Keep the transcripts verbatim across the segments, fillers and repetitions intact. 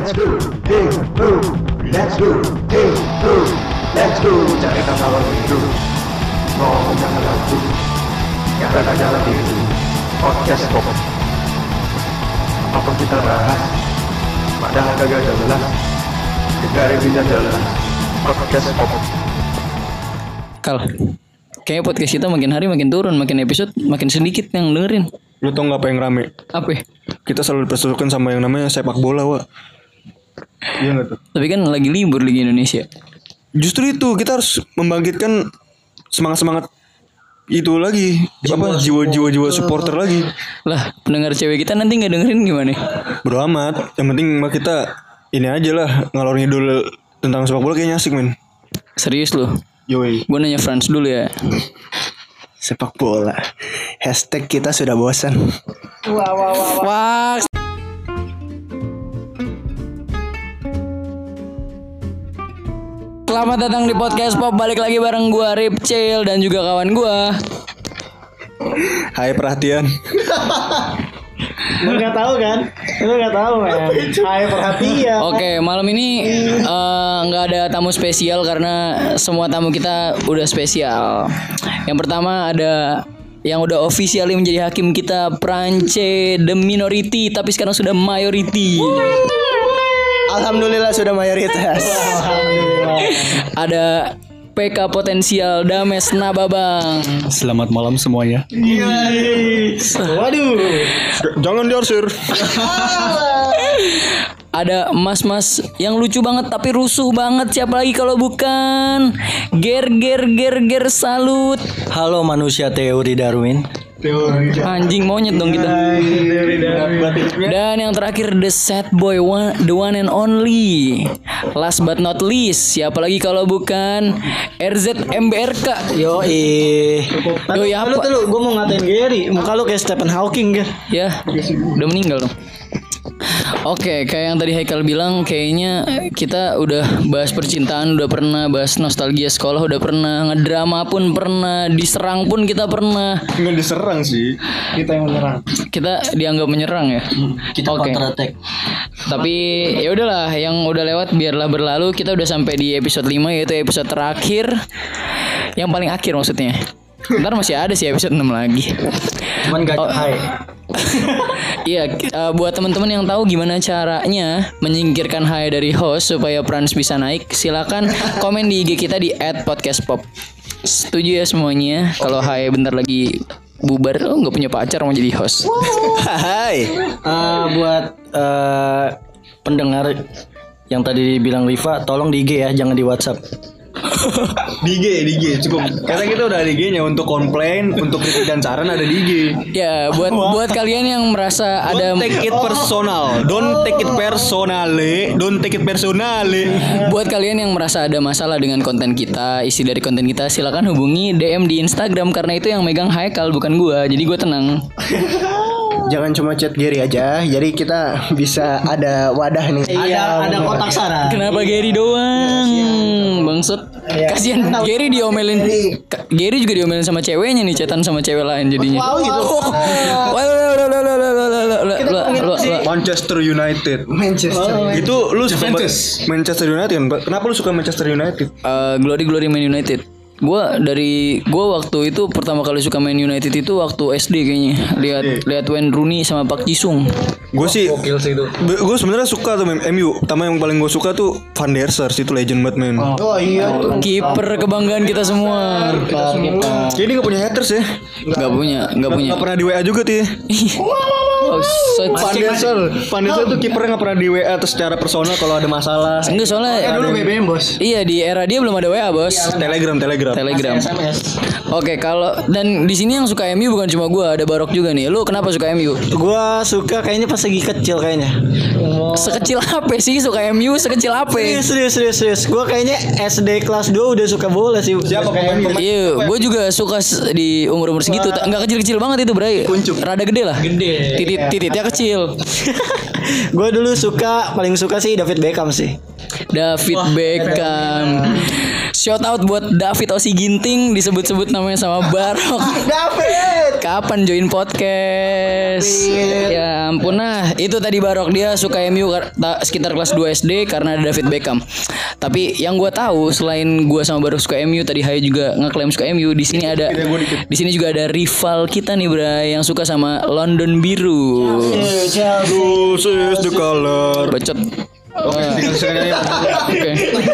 Let's go, hey, ho. Let's go, hey, ho. Let's go, cari kawan itu. Ngomong jangan lagu, jangan ada lagi itu. Podcast pop. Apa kita bahas? Padahal kagak jelas. Negara kita jelas. Podcast pop. Kal, kayaknya podcast kita makin hari makin turun, makin episode makin sedikit yang dengerin. Lu tau gak apa yang rame? Apa? Kita selalu dipersuruhkan sama yang namanya sepak bola, Wak. Iya gak tuh? Tapi kan lagi libur Liga Indonesia. Justru itu, kita harus membangkitkan semangat-semangat itu lagi. Jiwa, apa jiwa-jiwa jiwa supporter lagi. Lah, pendengar cewek kita nanti gak dengerin gimana? Bro amat. Yang penting mah kita ini aja lah, ngalor ngidul tentang sepak bola kayaknya asik, men. Serius lu? Yoi. Gue nanya Frans dulu ya. Sepak bola. Hashtag kita sudah bosan. Wah, wah, wah, wah. Selamat datang di podcast Pop. Balik lagi bareng gue Ripcil dan juga kawan gue. Hai perhatian. Lu nggak tahu kan? Lu nggak tahu men. Hai perhatian. Oke, malam ini nggak uh, ada tamu spesial karena semua tamu kita udah spesial. Yang pertama ada yang udah officially menjadi hakim kita, Prance the minority tapi sekarang sudah majority. Alhamdulillah sudah mayoritas. Alhamdulillah. Ada P K potensial Dames Nababang. Selamat malam semuanya. Waduh. Jangan diarsir. Ada mas-mas yang lucu banget tapi rusuh banget. Siapa lagi kalau bukan Ger Ger Ger Ger Salut. Halo manusia teori Darwin. Anjing monyet dong kita. Dan yang terakhir the sad boy one, the one and only. Last but not least, siapa lagi kalau bukan R Z M B R K. Yo eh. Yo ya apa? Lu gue mau ngatain Gary. Muka lu kayak Stephen Hawking kan? Ya, udah meninggal dong. Oke, kayak yang tadi Haikal bilang, kayaknya kita udah bahas percintaan, udah pernah bahas nostalgia sekolah, udah pernah ngedrama pun pernah, diserang pun kita pernah. Nggak diserang sih. Kita yang menyerang. Kita dianggap menyerang ya. Kita Oke. counter attack. Tapi ya udahlah, yang udah lewat biarlah berlalu. Kita udah sampai di episode lima, yaitu episode terakhir. Yang paling akhir maksudnya. Ntar masih ada sih episode enam lagi. Cuman gak Oh. hai. Iya, uh, buat teman-teman yang tahu gimana caranya menyingkirkan Hai dari host supaya Prans bisa naik, silakan komen di I G kita di et podcast pop. Setuju ya semuanya? Kalau Hai bentar lagi bubar, oh nggak punya pacar mau jadi host. Hai. Uh, buat uh, pendengar yang tadi bilang Riva, tolong di I G ya, jangan di WhatsApp. Di I G, di I G cukup. Karena kita udah ada I G-nya untuk komplain, untuk kritik dan saran ada di I G. Ya, buat buat kalian yang merasa ada Don't take it personal. Don't take it personally. Don't take it personally. buat kalian yang merasa ada masalah dengan konten kita, isi dari konten kita, silakan hubungi D M di Instagram karena itu yang megang Haikal bukan gua. Jadi gua tenang. Jangan cuma chat Gary aja. Jadi kita bisa ada wadah nih. Ada ada kotak saran. Kenapa Gary doang? Bangsat. Kasihan Gary diomelin. Ka- Gary juga diomelin sama ceweknya nih, chatan sama cewek lain jadinya. Wow gitu. Manchester United. Manchester. Itu lu suka Manchester United kan? Kenapa lu suka Manchester United? Eh, Glory Glory Man United. Gua dari gua waktu itu pertama kali suka Man United itu waktu S D kayaknya. Lihat lihat Wayne Rooney sama Park Ji-sung. Gue sih, gue sebenarnya suka tuh M U. Pertama yang paling gue suka tuh Van der Sar, itu legend banget men. Oh iya. Kiper kebanggaan kita semua. Jadi gak punya haters ya? Gak punya, gak punya. Gak pernah di W A juga tuh ya. Oh, so- Van der Sar, Van der Sar tuh kipernya gak pernah di W A terus secara personal kalau ada masalah. Enggak soalnya Dulu B B M bos. iya di era dia belum ada W A bos. Telegram, Telegram. Telegram. S M S. Oke, kalau dan di sini yang suka M U bukan cuma gua, ada Barok juga nih. Lu kenapa suka M U? Gua suka kayaknya pas lagi kecil kayaknya. Sekecil apa sih suka M U? Sekecil apa? Serius serius serius serius. Gua kayaknya S D kelas dua udah suka bola sih. Siapa pemain-pemain? Iya, gue juga suka s- di umur-umur segitu. Enggak kecil-kecil banget itu, Bray. Rada gede lah. Gede. Titit titiknya kecil. Gue dulu suka paling suka sih David Beckham sih. David Beckham. Shout out buat David Osi Ginting, disebut-sebut namanya sama Barok. David. Kapan join podcast? Ya ampun, nah itu tadi Barok, dia suka M U kar- ta- sekitar kelas dua S D karena ada David Beckham. Tapi yang gue tahu selain gue sama Barok suka M U, tadi Hayo juga ngeklaim suka M U. Di sini ada, di sini juga ada rival kita nih Bray yang suka sama London Biru. This is the color. Bacot. Oke.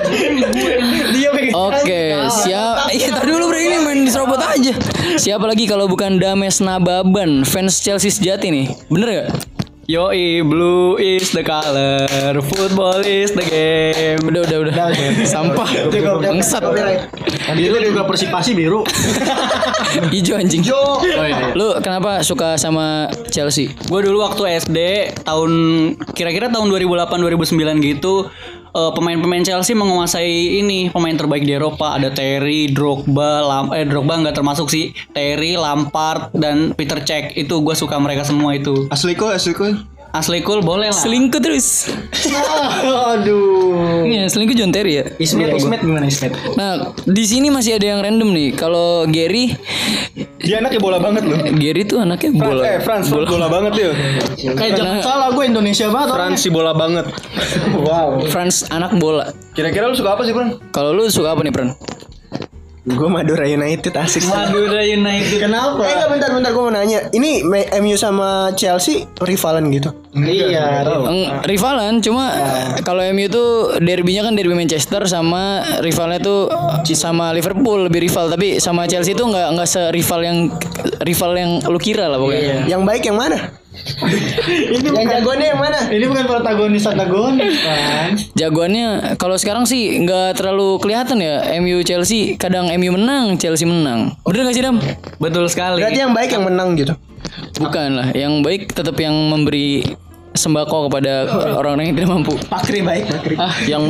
Oke, siap. Iya, tadi dulu Bray, ini main diserobot aja. Siapa lagi kalau bukan Dames Nababan, fans Chelsea sejati nih. Bener gak? Yoi, blue is the color, football is the game. Udah, udah, udah. Sampah. Bangsat. Biru juga Persipasi biru. Hijau anjing. Lu kenapa suka sama Chelsea? Gue dulu waktu S D tahun kira-kira tahun dua ribu delapan dua ribu sembilan gitu, uh, pemain-pemain Chelsea menguasai ini pemain terbaik di Eropa. Ada Terry, Drogba, Lam eh Drogba nggak termasuk sih. Terry, Lampard dan Peter Cech. Itu gue suka mereka semua itu. Asli kok, asli kok. Asli cool boleh lah. Selingkuh terus. Aduh. Iya, selingkuh John Terry ya. Ismet, Ismet gimana Ismet? Nah, di sini masih ada yang random nih. Kalau Gary, Dia anaknya bola banget loh. Gary tuh anaknya bola. Eh, Frans, bola, bola banget dia. Kayak jangan salah, gue Indonesia banget. Frans si bola banget. Wow. Frans anak bola. Kira-kira lu suka apa sih, Bang? Kalau lu suka apa nih, Pran? Gue Madura United asik. Madura United. Kenapa? Eh, enggak, bentar bentar gue mau nanya. Ini M U sama Chelsea rivalan gitu? Iya. Eng, rivalan, cuma kalau M U tuh derbynya kan derby Manchester, sama rivalnya tuh sama Liverpool lebih rival, tapi sama Chelsea tuh nggak nggak serival yang rival yang lu kira lah pokoknya. Yang baik yang mana? Ini Yang jagoannya yang mana? Ini bukan protagonis antagonis kan? Jagoannya kalau sekarang sih nggak terlalu kelihatan ya. M U Chelsea, kadang M U menang, Chelsea menang. Bener gak sih Dam? Betul sekali. Berarti yang baik yang menang gitu. Bukan lah, yang baik tetap yang memberi sembako kepada orang-orang yang tidak mampu. Pakri baik, Pakri. Ah, yang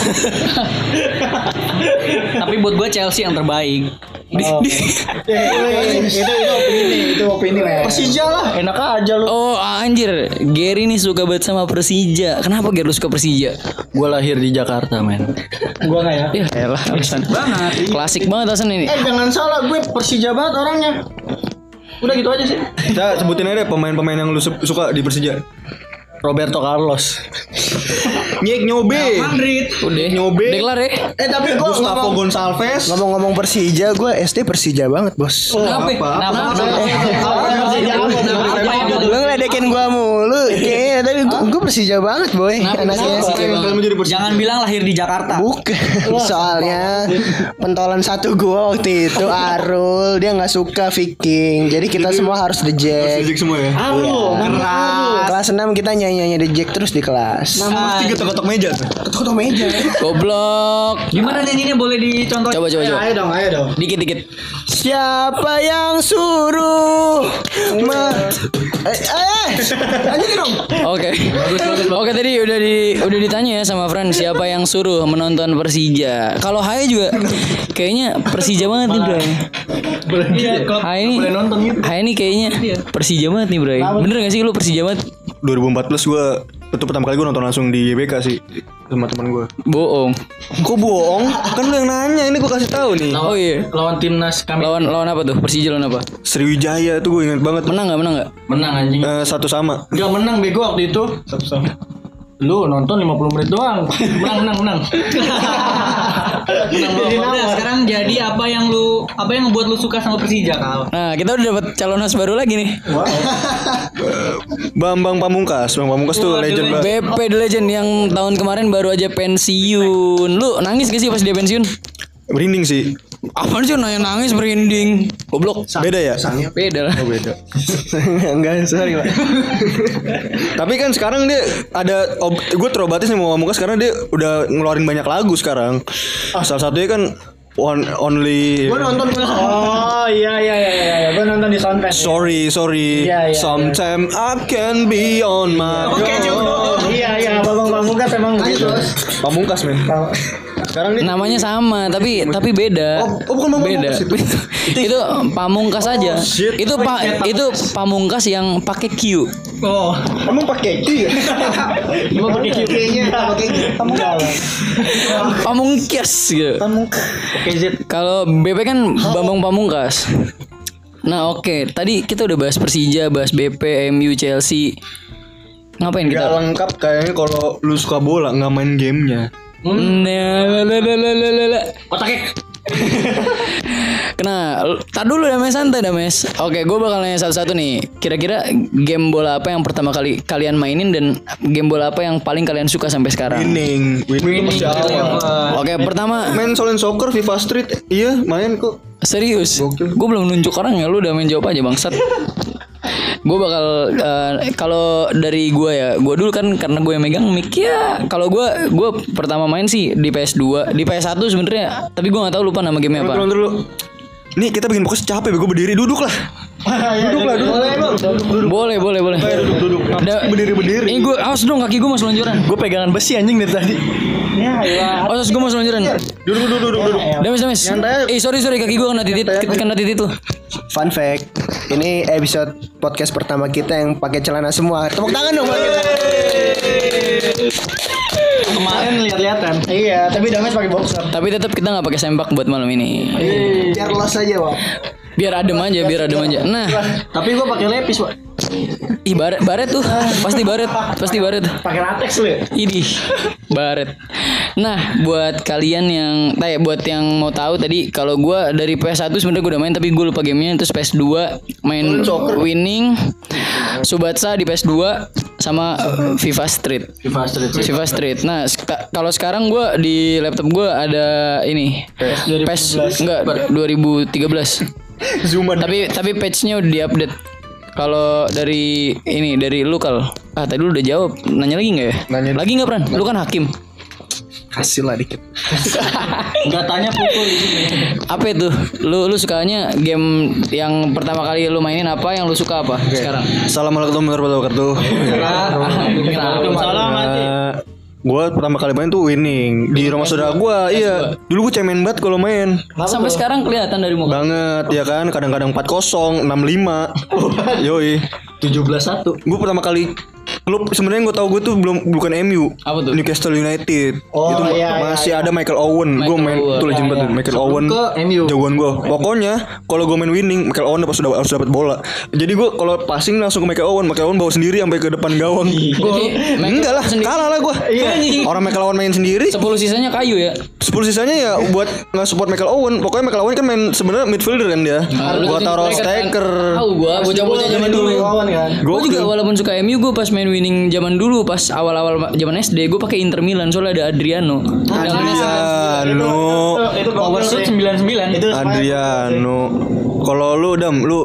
Tapi buat gue Chelsea yang terbaik. Oh. itu itu opini, itu opini lah. Persija lah, enak aja lu. Oh anjir, Gary nih suka banget sama Persija. Kenapa Gary lu suka Persija? Gue lahir di Jakarta, men. Gua enggak ya. Ya elah, alasan banget. Klasik banget alasan ini. Eh jangan salah, gue Persija banget orangnya. Udah gitu aja sih. Kita sebutin aja deh pemain-pemain yang lu su- suka di Persija. Roberto Carlos. Nyek Nyobe. Madrid. Udah, Nyobe. deklar ya. Eh tapi gue Gustavo Gonçalves. ngomong-ngomong Persija, gue S D Persija banget bos. Kenapa? Kenapa? Lu ngeledekin gue mulu, kayaknya tapi gue Persija banget boy. Anaknya. Jangan bilang lahir di Jakarta. Bukan, soalnya pentolan satu gue waktu itu Arul, dia nggak suka Viking, jadi kita semua harus The Jack. Fisik semua ya. Aduh, Kelas enam kita nyanyi-nyanyi The Jack terus di kelas. Pasti ketok-ketok meja. Ketuk meja. Goblok. Gimana nyanyinya, boleh dicontoh? Coba coba coba. ayo dong, ayo dong. Dikit dikit. Siapa yang suruh? Ma eh, eh, lanjutin dong. Oke. Oke, tadi udah di udah ditanya ya sama Fran siapa yang suruh menonton Persija. Kalau Hai juga kayaknya Persija banget nih, Bro. Iya, klub Hai ini boleh nonton gitu. Hai ini kayaknya Persija banget nih, Bro. Bener gak sih lu Persija banget? dua ribu empat belas gue itu pertama kali gue nonton langsung di Y B K sih sama teman gue. Bohong. Kok bohong? Kan lu yang nanya, ini gue kasih tahu nih. Oh iya. Lawan timnas kami. Lawan lawan apa tuh? Persija lawan apa? Sriwijaya tuh gue inget banget. Menang gak? Menang gak? Menang anjing. Eh, satu sama. Gak menang bego waktu itu. Lu nonton lima puluh menit doang. Menang, menang, menang. Menang udah, sekarang jadi apa yang lu apa yang membuat lu suka sama Persija, Kal? Nah, kita udah dapat calon host baru lagi nih. Bambang Pamungkas. Bang Pamungkas tuh Wah, legend the banget. B P The Legend yang tahun kemarin baru aja pensiun. Lu nangis gak sih pas dia pensiun? Merinding sih. Apaan sih nanya nangis merinding? Goblok. Beda ya? Beda lah. Beda. Enggak, sorry Pak. Tapi kan sekarang dia ada ob- gue terobati sama Pamungkas karena dia udah ngeluarin banyak lagu sekarang. Salah satunya kan One Only. Gue nonton. Oh iya iya iya iya. Gue nonton di Soundfest. Sorry, sorry. Iya, iya, Sometimes I can be on my Oke, own. jodoh. Iya iya. Babang Pamungkas emang gitu. Pamungkas men. Sekarang dia Namanya sama tapi tapi beda. Oh, oh, bukan beda. Pamungkas itu. Itu Pamungkas aja. shit. Itu pa, itu Pamungkas yang pakai Q. Oh, emang pakai Q ya? Emang pakai Q-nya pakai Pamungkas gitu. oke Z. Kalau B P kan Bambang Pamungkas. Nah oke, tadi kita udah bahas Persija, bahas B P, M U, Chelsea. Ngapain Gak kita? lengkap kayaknya kalau lu suka bola nggak main gamenya. Nah, lalalalalalala. Otaknya. Kena, tar dulu dah mes, santai dah mes. Oke, gue bakal nanya satu-satu nih. Kira-kira game bola apa yang pertama kali kalian mainin dan game bola apa yang paling kalian suka sampai sekarang? Winning, winning. Winning Eleven. Oke, pertama Main Solen Soccer, FIFA Street, iya main kok. serius. Gokil. Gue belum nunjuk orang ya, lu udah main jawab aja bangsat. Gue bakal eh, kalau dari gue ya, gue dulu kan karena gue yang megang mic ya. Kalau gue gue pertama main sih di P S dua, di P S satu sebenarnya, tapi gue nggak tahu lupa nama gamenya apa. Turun dulu. Nih kita bikin podcast capek, gue berdiri duduk lah. Duduk lah, duduk. Boleh, boleh, boleh. Duduk, duduk. Da- Berdiri, berdiri. Ini gue, awas dong kaki gue mau selonjoran. Gue pegangan besi anjing dari tadi. Awas gue mau selonjoran. Duduk, duduk, duduk, duduk. Dames, dames. Eh sorry, sorry kaki gue kena titit, kena titit tuh. Fun fact, ini episode podcast pertama kita yang pakai celana semua. Tepuk tangan dong pakai celana. Kemarin lihat-lihatan. Iya, tapi Dames pakai boxer. Tapi tetap kita nggak pakai sempak buat malam ini. Biar los aja, Pak. Biar adem aja, biar adem aja. Nah, Tapi gue pakai lepis, Pak. ih baret, baret tuh, pasti baret, pasti baret. Pakai latex lu ya? Idih, baret. Nah, buat kalian yang, eh, buat yang mau tahu tadi, kalau gue dari P S satu sebenarnya gue udah main tapi gue lupa gamenya. Terus P S dua main Winning, Subatsa di P S dua sama uh, FIFA Street. FIFA Street. FIFA Street. Nah, seka- kalau sekarang gue di laptop gue ada ini P E S enggak dua ribu tiga belas. Zuman. Tapi tapi patch-nya udah di-update. Kalau dari ini dari lu Kal. Ah, tadi lu udah jawab. Nanya lagi enggak ya? Nanya. Lagi enggak, Pran? Lu kan hakim. Hasil lah dikit. Enggak tanya pukul di sini. Apa itu? Lu lu sukanya game yang pertama kali lu mainin apa? Yang lu suka apa sekarang? Assalamualaikum warahmatullahi wabarakatuh. Waalaikumsalam, Mati. Gue pertama kali main tuh Winning di rumah saudara gue. Iya, dulu gue cemen banget kalau main. Sampai sekarang kelihatan dari muka. Banget ya kan, kadang-kadang empat nol, enam lima. Yoi. tujuh belas satu. Gue pertama kali klub sebenarnya gue tau gue tuh belum bukan M U. Apa tuh? Newcastle United. Oh, itu iya, masih iya, ada Michael Owen. Gue Michael main Owen. tuh legend banget tuh. Michael Owen. ke M U. Jagoan gue. Pokoknya kalau gue main Winning, Michael Owen pas sudah harus dapat bola. Jadi gue kalau passing langsung ke Michael Owen. Michael Owen bawa sendiri sampai ke depan gawang. Jadi Enggak lah, kalah lah gue. Orang Michael Owen main sendiri. sepuluh sisanya kayu ya. Sepuluh sisanya ya buat nggak support Michael Owen. Pokoknya Michael Owen kan main sebenarnya midfielder kan dia. Gua taruh striker. Tahu gua, bocah-bocah zaman dulu. Gua juga Gokil. walaupun suka M U, gua pas main Winning zaman dulu, pas awal-awal zaman S D, gua pakai Inter Milan soalnya ada Adriano. Adriano. Itu power shoot sembilan puluh sembilan. Itu Adriano. Kalau lu Dam, lu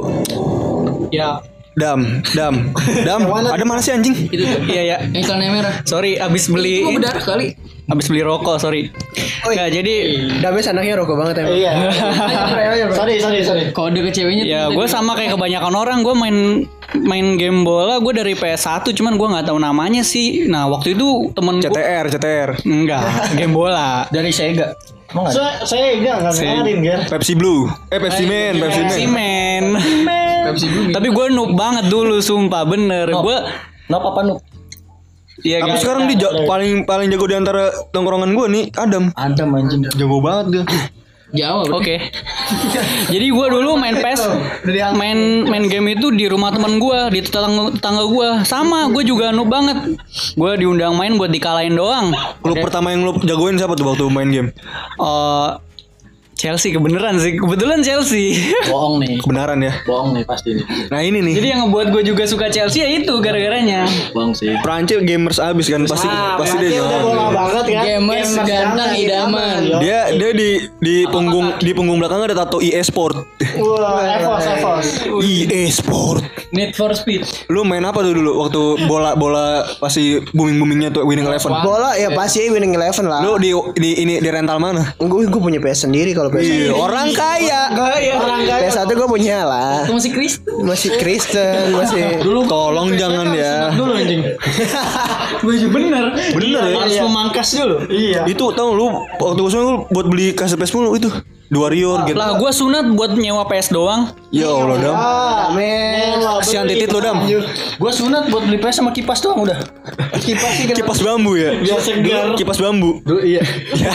ya. Dam, Dam, Dam. Ada mana sih anjing? Itu tuh. Iya ya. Yang celananya merah. Sorry, abis beli Gua berdarah kali. abis beli rokok, sorry. Nah, jadi Dames anaknya rokok banget emang. Iya. Sorry, sorry, sorry. Kode ke ceweknya ya tuh gue tadi. sama kayak kebanyakan orang, gue main main game bola gue dari P S satu, cuman gue nggak tahu namanya sih. Nah waktu itu temen C T gue R, C T R. enggak game bola dari Sega. Saya saya enggak enggak kenalin, Ger. Pepsi Blue. Eh Pepsi Man, Pepsi Man. si men. Pepsi Blue. Tapi gue noob banget dulu, sumpah bener. Gue Kenapa apa Nuk? Iya Tapi kan. sekarang dia ja- paling paling jago di antara tongkrongan gue nih, Adam. Adam anjing. Jago banget dia. Jawa. bro. Oke. Jadi gue dulu main P E S, main main game itu di rumah temen gue, di tetangga tetangga gue. Sama, gue juga noob banget. Gue diundang main buat dikalahin doang. Klub pertama yang lu jagoin siapa tuh waktu main game? Eh, Chelsea kebeneran sih, kebetulan Chelsea. Bohong nih. Kebenaran ya. Bohong nih pasti nih. Nah ini nih. Jadi yang ngebuat gue juga suka Chelsea ya itu gara-garanya. Bohong sih. Prancis gamers abis kan pasti pasti dia jago. banget kan. Gamers ganteng idaman. Dia dia di di punggung di punggung belakang ada tato I E Sport. Wah, Evos, Evos. I E Sport. Need for Speed. Lu main apa tuh dulu waktu bola bola pasti booming boomingnya tuh Winning Eleven? Bola ya pasti Winning Eleven lah. Lu di di ini di rental mana? Gue gue punya P S sendiri kalau P S. Iya, orang kaya. P S satu gue punya lah. Itu masih Kristen. Masih Kristen, masih Tolong jangan ya. Dulu anjing. Gue juga bener. Bener ya. Harus memangkas dulu. Iya. Itu tahu lu waktu gue sunat lu buat beli kaset P S mulu itu. The Warrior gitu. Lah gue sunat buat nyewa P S doang. Ya Allah Dam. Men. Kasihan titit lu Dam. Gue sunat buat beli P S sama kipas doang udah. Kipas sih kenapa? Kipas bambu ya. Biar segar. Kipas bambu. Dulu iya.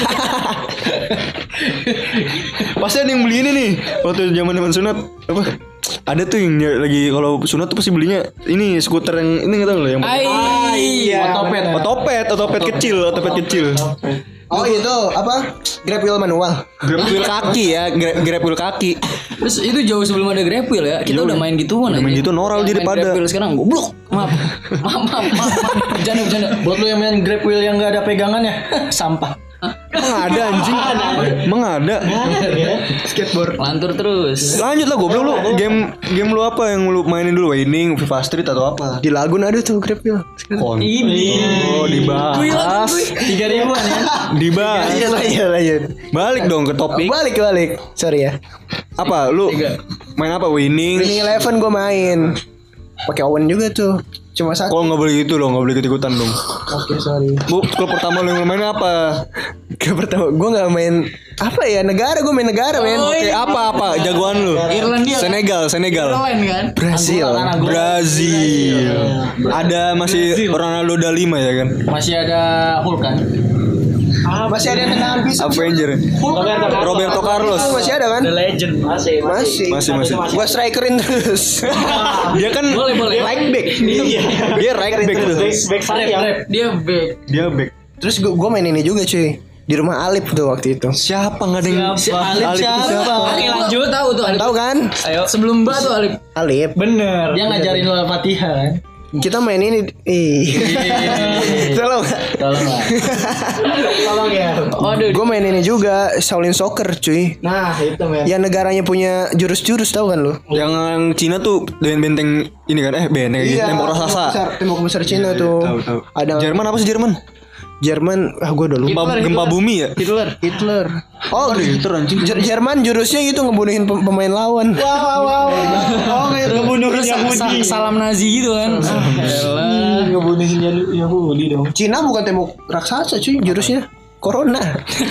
Pasti ada yang beli ini nih. Waktu zaman-zaman sunat apa? Ada tuh yang lagi kalau sunat tuh pasti belinya ini skuter yang ini enggak tahu loh yang Ai. Iya. Otopet. otopet, otopet kecil, otopet kecil. Oh itu apa? Grab wheel manual. Grab wheel kaki ya, grab, grab wheel kaki. Terus itu jauh sebelum ada Grab Wheel ya. Kita udah main gituan Udah main gitu noral jadi Main pada. Grab Wheel sekarang goblok. Maaf. Maaf, maaf, maaf. Bercanda, bercanda. Buat lu yang main Grab Wheel yang gak ada pegangannya, sampah. Emang ada anjing. Emang ada. Skateboard. Lantur terus. Lanjut lah goblok lu. Game game lu apa yang lu mainin dulu? Winning, FIFA Street atau apa? Di Lagun ada tuh Grab wheel. Ini. Oh, dibahas. Tiga ribuan ya. Dibahas. Iya lah iya lah iya. Balik dong ke topik. Balik balik. Sorry ya. Apa lu main apa? Winning. Winning Eleven gue main. Pakai Owen juga tuh. Cuma satu. Kalau nggak boleh gitu loh, nggak boleh ikut-ikutan dong. Oke sorry. Bu, klub pertama lu yang main apa? Gak pertama gue nggak main apa ya negara gue main negara men. Oke, apa apa jagoan lu? Irlandia. Senegal, Senegal. Lain kan? Brazil. Brazil. Ada masih Ronaldo da lima ya kan? Masih ada Hulk kan? Masih ada yang tendangan pisau. Avenger. Roberto Carlos. Masih ada kan? The Legend masih. Masih. Masih masih. Gue strikerin terus. Dia kan Boleh, boleh. Right back. dia right back tuh. Back sayap. Dia back. Dia back. Terus gue gue main ini juga cuy. Di rumah Alip tuh waktu itu. Siapa nggak ada yang Alip Alip itu siapa? Oke, lanjut. Tahu tuh Alip. Tahu kan? Ayo. Sebelum Mbak tuh Alip. Alip. Bener. Dia ngajarin lu Al-Fatihah kan? Kita main ini. Ih. Tolong. Tolong lah. Tolong ya. Aduh. Gue main ini juga Shaolin Soccer cuy. Nah, itu men. Yang negaranya punya jurus-jurus tahu kan lu? yang Cina tuh dengan benteng ini kan eh benteng Iya, tembok Besar, raksasa. tembok besar Cina tuh. Tahu tahu. Ada Jerman apa sih Jerman? Jerman, ah gue udah lupa. Gempa, gempa bumi ya? Hitler. Hitler. Oh, Hitler anjing. Jer- Jerman jurusnya gitu ngebunuhin pem- pemain lawan. Wow, wow, wow. Oh, kayak ngebunuhin Sa- salam Nazi gitu kan. Elah. Ngebunuhin Yahudi dong. Cina bukan tembok raksasa cuy, jurusnya Corona.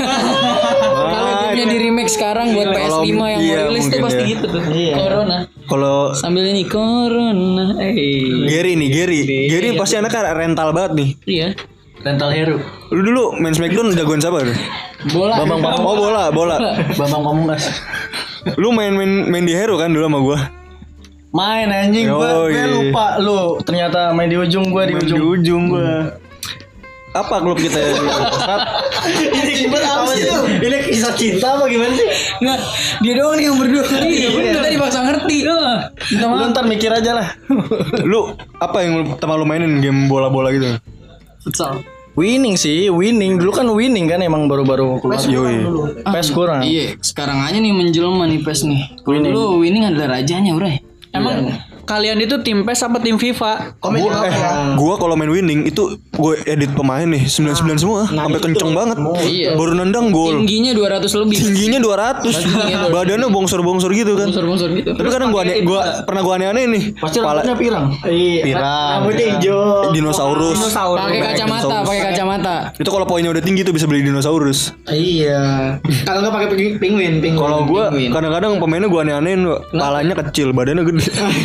Kalau gamenya di remake sekarang buat P S Kalau- lima yang iya, mau rilis tuh mungkin pasti ya. gitu tuh. Iya. Corona. Kalau Sambil ini Corona. Eh. Gary nih, Gary. Gary pasti anaknya rental banget nih. Iya. Rental hero. Lu dulu main Smackdown jagoan siapa lu? Bola. Bambang Pamungkas. Oh bola, bola. Bambang Pamungkas. Lu main-main main di Hero kan dulu sama gua. Main anjing gua, Yoi. gua lupa lu. Ternyata main di ujung gua di Main ujung. di ujung gua. Apa klub kita ya? Ini gimana apa sih? Ini kisah cinta apa gimana sih? Nggak, dia doang nih yang berdua. Iya, bener tadi maksa ngerti. Minta Lu maaf. ntar mikir aja lah. Lu apa yang lu pertama lu mainin game bola-bola gitu? Futsal. Winning sih, winning. Dulu kan winning kan emang baru-baru keluar. Yoi. P E S kurang. Iya, sekarang aja nih menjelma nih P E S nih. Kalau Winning. dulu winning adalah rajanya, Bro. Emang kalian itu tim P E S apa tim FIFA? Komen Gua, eh, gua kalau main winning itu gue edit pemain nih sembilan puluh sembilan semua sampai kenceng banget. Iya. Baru nendang gol. Tingginya dua ratus lebih. Tingginya dua ratus. Badannya bongsor-bongsor gitu kan. Bonsor-bonsor gitu. Tapi kadang gua aneh, gua pernah gua aneh-aneh nih. Pasti rambutnya pirang. Iya. pirang. Rambutnya hijau. Dinosaurus. Pakai kacamata, pakai kacamata. Itu kalau poinnya udah tinggi tuh bisa beli dinosaurus. Iya. Kalau nggak pakai ping- penguin, penguin. Kalau gua Penguin. kadang-kadang pemainnya gua aneh-anehin, palanya kecil, badannya gede.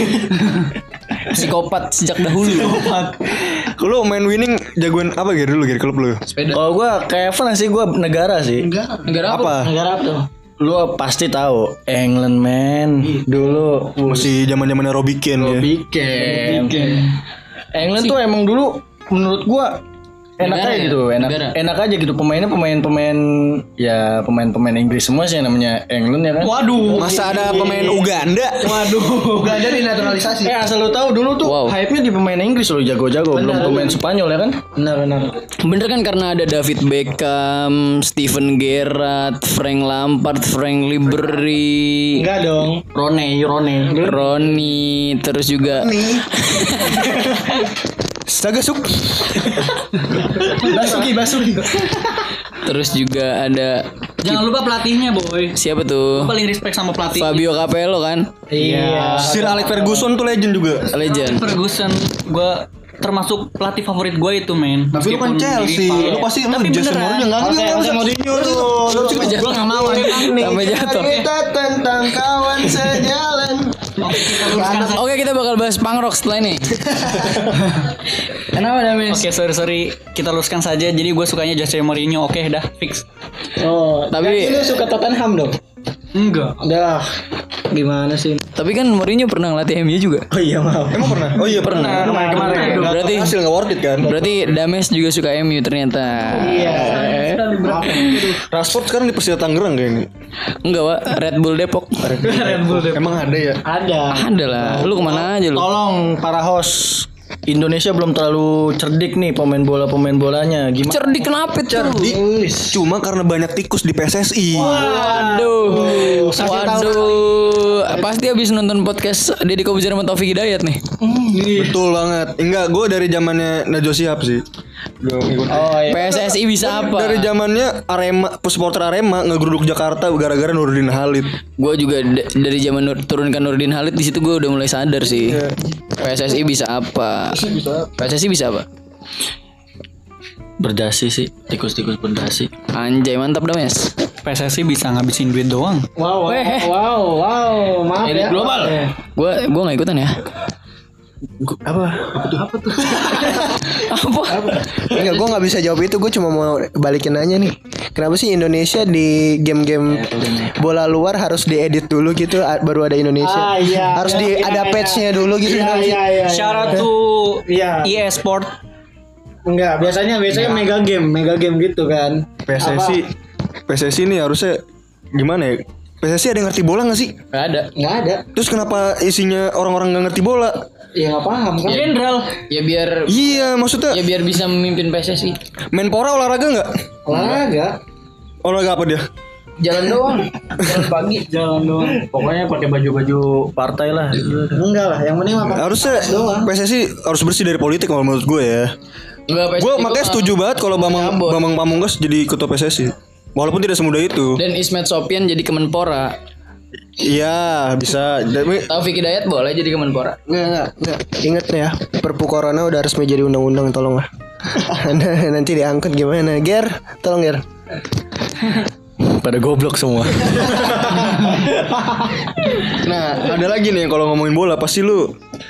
Psikopat sejak dahulu. Kalau main winning jagoan apa gitu dulu gitu klub lu? Sepeda. Kalau gua kayak Evan sih gua negara sih. Negara apa? Apa? Negara apa tuh? Lu pasti tahu England man. Dulu Masih zaman-zamannya Robbie Keane ya. Bikin. England tuh emang dulu menurut gua enak Negara aja ya? gitu, enak Negara. enak aja gitu pemainnya pemain-pemain ya pemain-pemain Inggris semua sih yang namanya England ya kan. Waduh. Masa ada pemain Uganda? Waduh. Gak ada dinaturalisasi. Eh asal lu tahu dulu tuh Wow. hype-nya di pemain Inggris loh jago-jago, belum pemain Spanyol ya kan? Benar benar. Bener kan karena ada David Beckham, Steven Gerrard, Frank Lampard, Frank Ribery, Enggak dong. Rone, Rone. Rooney, terus juga Astaga suk. Basuki, Basuki. terus juga ada Jangan lupa pelatihnya, boy. siapa Gua tuh? paling respect sama pelatih. Fabio Capello kan? Iya. Sir Alex Ferguson tuh legend juga. Legend. Ferguson, gua termasuk pelatih favorit gue itu, men. Tapi lu kan Meskipun Chelsea, di- lu pasti lu Tapi Jose beneran. Mourinho enggak Oke, enggak oke, Mourinho tuh. Sampai jatuh nggak mau. Sampai jatuh. Kita tentang kawan sejalan. Oke, kita bakal bahas punk rock setelah ini. Kenapa Damis? Oke, sorry sorry kita luruskan saja. Jadi gue sukanya Jose Mourinho. Oke, dah fix. Oh, Tapi- tapi lu suka Tottenham dong? Enggak. Dah. Gimana sih? Tapi kan Mourinho pernah ngelatih M U juga. Oh iya, maaf. Emang pernah? Oh iya pernah. Kemarin. Berarti Hasil enggak worth it kan? berarti Dames juga suka M U ternyata. Iya. Rashford sekarang di Persija Tangerang kayaknya. Enggak, Wak. Red Bull Depok. Emang ada ya? Ada. Ada lah. Lu kemana aja lu? Tolong para host, Indonesia belum terlalu cerdik nih pemain bola pemain bolanya. Gimana? Cerdik kenapa tuh? Cuma karena banyak tikus di P S S I. Waduh. Waduh. Pasti habis nonton podcast Deddy Kobuzer sama Taufik Hidayat nih. Betul banget. Enggak, gue dari zamannya Najwa Shihab sih. Gua ngikutin. Oh iya. P S S I bisa apa? Dari zamannya Arema, supporter Arema ngegeruduk Jakarta gara-gara Nurdin Halid. Gue juga d- dari zaman Nur, turunkan Nurdin Halid di situ gue udah mulai sadar sih. P S S I bisa apa? P S S I bisa apa? Berdasi sih, tikus-tikus berdasi. Anjay, mantap dah Mes. P S S I bisa ngabisin duit doang. Wow, wow, Eh. wow, wow, maaf Elit ya. global. Gue gue nggak ikutan ya. Apa? Apa tuh? Apa? Enggak, gue nggak bisa jawab itu. Gue cuma mau balikin aja nih. Kenapa sih Indonesia di game-game bola luar harus diedit dulu gitu, a- baru ada Indonesia? Ah, iya. Harus di Iya, ada iya, patch-nya dulu gitu. Iya, kenapa sih? iya, iya. Shout out to Iya. E A Sport. Enggak, biasanya biasanya mega game, mega game gitu kan. P S S I P S S I ini harusnya gimana ya? P S S I ada yang ngerti bola gak sih? Gak ada. Enggak ada. Terus kenapa isinya orang-orang gak ngerti bola? Ya enggak paham kan. Jenderal. Ya biar Iya, maksudnya ya biar bisa memimpin P S S I. Menpora olahraga nggak? Olahraga. Olahraga apa dia? Jalan doang. Jalan pagi. Jalan doang. Pokoknya pakai baju-baju partai lah. Enggak lah, yang penting apa? Harusnya doang. P S S I harus bersih dari politik kalau menurut gue ya. Enggak, P S S I Gue gua makanya nggak- setuju banget kalau Bambang cabut. Bambang Pamungkas jadi ketua P S S I. Walaupun tidak semudah itu. Dan Ismet Sopyan jadi Kemenpora. Iya, bisa. Tapi Taufik Hidayat boleh jadi Kemenpora. Enggak, enggak, enggak. Ingat ya, Perpu Corona udah resmi jadi undang-undang, tolong lah. Nanti diangkut gimana? Ger, tolong Ger. Pada goblok semua. nah, ada lagi nih kalau ngomongin bola pasti lu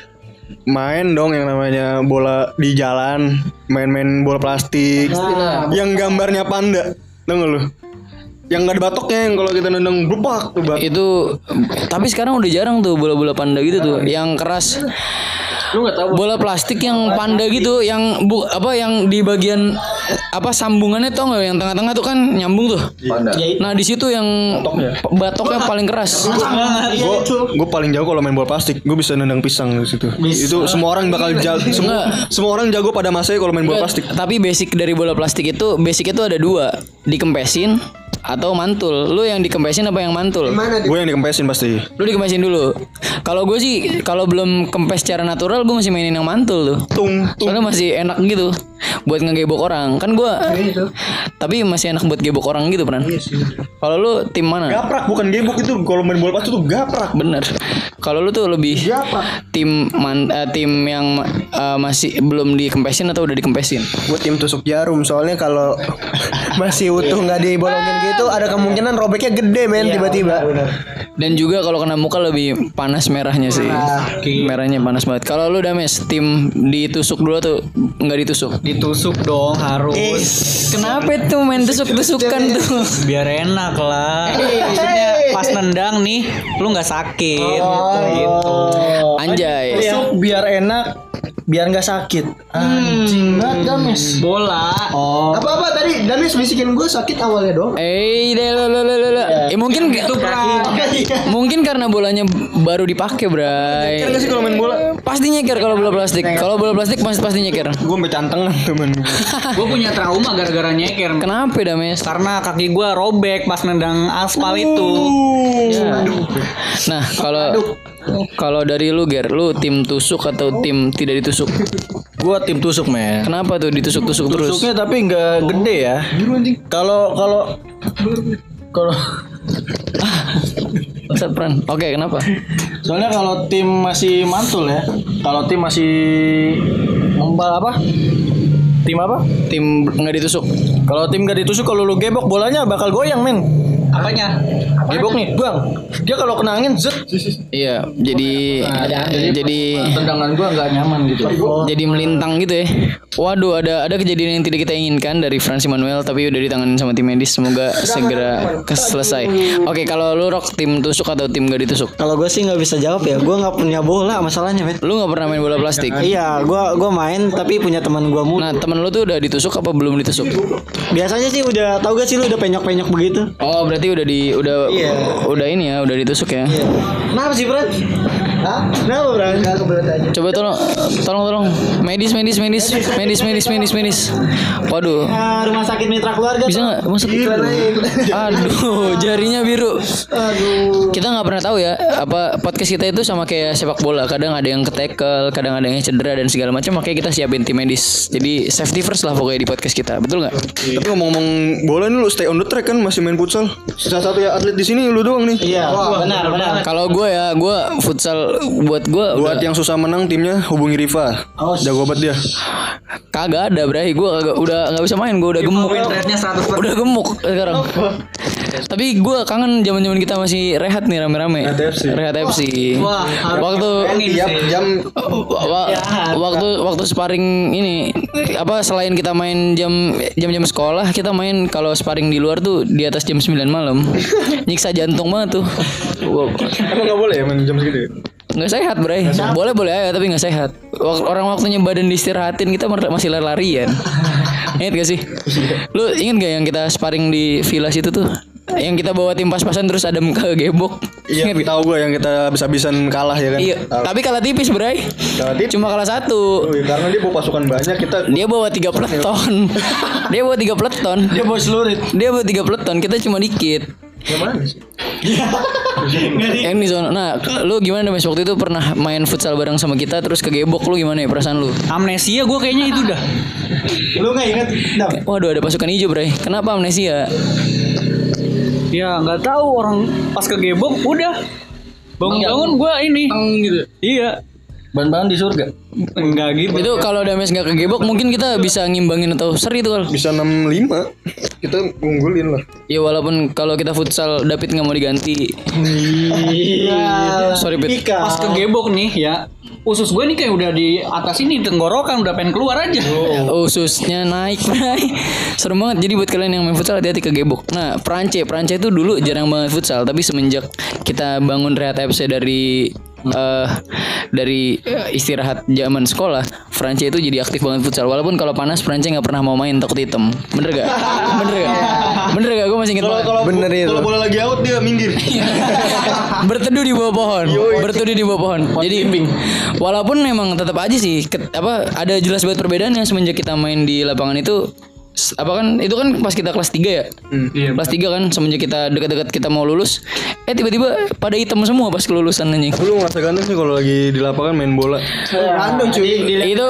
main dong yang namanya bola di jalan, main-main bola plastik. Yang gambarnya panda. Tahu gak lu? Yang gak ada batoknya, yang kalau kita nendang berupak tuh bat. Itu tapi sekarang udah jarang tuh bola-bola panda gitu tuh, yang keras. Lu enggak tahu Bola plastik yang panda gitu, yang bu apa yang di bagian apa sambungannya tau nggak, yang tengah-tengah tuh kan nyambung tuh. Nah di situ yang batoknya paling keras. Gue gue paling jago kalau main bola plastik. Gue bisa nendang pisang di situ. Itu semua orang bakal jago. Semua semua orang jago pada masanya kalau main bola plastik. Tapi basic dari bola plastik itu, basic itu ada dua, dikempesin atau mantul. Lu yang dikempesin apa yang mantul? Gue yang dikempesin pasti. Lu dikempesin dulu. Kalau gue sih kalau belum kempes secara natural, gue masih mainin yang mantul tuh. Tung tung. Soalnya masih enak gitu buat ngegebok orang. Kan gue tapi masih enak buat gebok orang gitu, Pran. Kalau lu tim mana? Gaprak bukan gebok itu. Kalau main bola plastik tuh gaprak. Bener. Kalau lu tuh lebih tim man, eh, tim yang eh, masih belum dikempesin atau udah dikempesin? Gue tim tusuk jarum, soalnya kalau masih utuh nggak dibolongin gitu, ada kemungkinan robeknya gede men tiba-tiba. Dan juga kalau kena muka lebih panas merahnya sih. Merahnya panas banget. Kalau lu Dames, tim ditusuk dulu tuh nggak ditusuk? Ditusuk dong harus. Kenapa tuh main tusuk-tusukan tuh? Biar enak lah. Maksudnya pas nendang nih lu nggak sakit gitu. Anjay. Tusuk biar enak, biar nggak sakit. Anjing banget Dames. Bola. Apa-apa tadi Danis bisikin gue sakit awalnya dong. Eh, deh, lo, lo, lo, lo, lo. Eh, mungkin mungkin karena bolanya baru dipakai, Bray. Nyeker gak sih kalau main bola? Pasti nyeker kalau bola plastik. Kalau bola plastik pasti pasti nyeker. Gue sampai cantengan temen. Gue punya trauma gara-gara nyeker. Kenapa Dames? Karena kaki gue robek pas nendang aspal itu. Ya. Nah, kalau kalau dari lu Ger, lu tim tusuk atau tim tidak ditusuk? Gua tim tusuk men. Kenapa tuh ditusuk-tusuk terus? Tusuknya tapi nggak gede ya. Kalau kalau kalau Bangsat Pran. Oke, kenapa? Soalnya kalau tim masih mantul ya, kalau tim masih membal apa? Tim apa? Tim nggak ditusuk. Kalau tim gak ditusuk, kalau lu gebok bolanya bakal goyang men. Apanya? Gebok nih, bang. Dia kalau kena angin, zet. Iya, jadi jadi Tendangan gua nggak nyaman gitu. jadi melintang gitu ya. Waduh, ada ada kejadian yang tidak kita inginkan dari Franz Immanuel, tapi udah ditanganin sama tim medis. Semoga segera selesai. Oke, kalau lu Rock, tim tusuk atau tim gak ditusuk? Kalau gue sih nggak bisa jawab ya. Gue nggak punya bola masalahnya, men. Lu nggak pernah main bola plastik? Iya, gue gue main tapi punya teman gue mulu. Nah, temen lu tuh udah ditusuk apa belum ditusuk? Biasanya sih udah tahu gak sih lu udah penyok-penyok begitu. Oh, berarti udah di udah Iya. udah ini ya, udah ditusuk ya. Kenapa sih, Bro? Hah? Kenapa, Bro? Enggak kebelet aja. Coba tolong tolong tolong. Medis medis medis medis medis medis medis. Waduh. Nah, rumah sakit mitra keluarga. Bisa nggak masuk? Aduh, jarinya biru. Aduh. Kita nggak pernah tahu ya apa podcast kita itu sama kayak sepak bola. Kadang ada yang ketekel, kadang ada yang cedera dan segala macam. Makanya kita siapin tim medis. Jadi safety first lah pokoknya di podcast kita. Betul nggak? Tapi ngomong-ngomong bola nih, lu stay on the track kan, masih main futsal. Salah satu ya atlet di sini lu doang nih. Iya, benar, benar. Kalau gue ya, gue futsal buat gue Buat yang susah menang timnya hubungi Riva. Oh, Jago banget dia. kagak ada, Bray. Gue kagak udah nggak bisa main. Gue udah gemuk. Rate-nya seratus persen. Udah gemuk sekarang. Tapi gue kangen zaman-zaman kita masih rehat nih rame-rame. Rehat F C. Rehat F C. Wah, Waktu Tiap jam wa- waktu waktu sparring ini apa selain kita main jam jam-jam sekolah, kita main kalau sparring di luar tuh di atas jam sembilan malam. Nyiksa jantung banget tuh. Wow. emang nggak boleh ya main jam segitu ya? Nggak sehat, Bray. Boleh boleh aja tapi nggak sehat. Wak- Orang waktunya badan diistirahatin, kita mer- masih lari-larian. Ingat gak sih? Lu inget gak yang kita sparring di villa situ tuh? Yang kita bawa tim pas-pasan terus Adam ke gebok. Iya, Ingat gak? tahu gue yang kita habis-habisan kalah ya kan. Iya, Tahu. tapi kalah tipis, Bray. Kalah tipis. Cuma kalah satu. Oh, iya, karena dia bawa pasukan banyak, kita Dia bawa tiga peleton. Dia bawa tiga peleton. dia bos lurit. Dia bawa tiga peleton. Kita cuma dikit. yang mana sih? Ini zona. Nah, lu gimana Mas waktu itu pernah main futsal bareng sama kita terus kegebok, lu gimana ya perasaan lu? Amnesia gue kayaknya itu dah. Lu nggak inget? Dam. Waduh, ada pasukan hijau, Bray. Kenapa amnesia? Ya nggak tahu orang pas kegebok udah bangun-bangun gue ini. gitu. Iya. Ban-ban di surga. Enggak gitu. Itu kalau Dames nggak kegebok mungkin kita bisa ngimbangin atau seri itu kalau. Bisa enam lima. Kita unggulin lah. Ya walaupun kalau kita futsal David nggak mau diganti. Iya. Sorry, Pit. Pika. Pas kegebok nih ya. Usus gue nih kayak udah di atas ini tenggorokan udah pengen keluar aja. Ususnya naik, Bray. Serem banget. Jadi buat kalian yang main futsal hati-hati kegebok. Nah, Prance, Prance itu dulu jarang banget futsal, tapi semenjak kita bangun Rehat F C dari eh dari eh, istirahat zaman sekolah, France itu jadi aktif banget futsal. Walaupun kalau panas France nggak pernah mau main, takut hitam. Bener gak? Bener gak? Bener gak? Gue masih inget banget. Bener itu. Kalau bola lagi out dia minggir. Berteduh di bawah pohon. Berteduh di bawah pohon. Jadi walaupun memang tetap aja sih ket- apa ada jelas banget perbedaannya semenjak kita main di lapangan itu. S- apa kan itu kan pas kita kelas tiga ya. Kelas tiga kan semenjak kita dekat-dekat kita mau lulus, eh tiba-tiba pada hitam semua pas kelulusan anjing. Lu ngerasa ganteng sih kalau lagi di lapangan main bola. Random cuy. Itu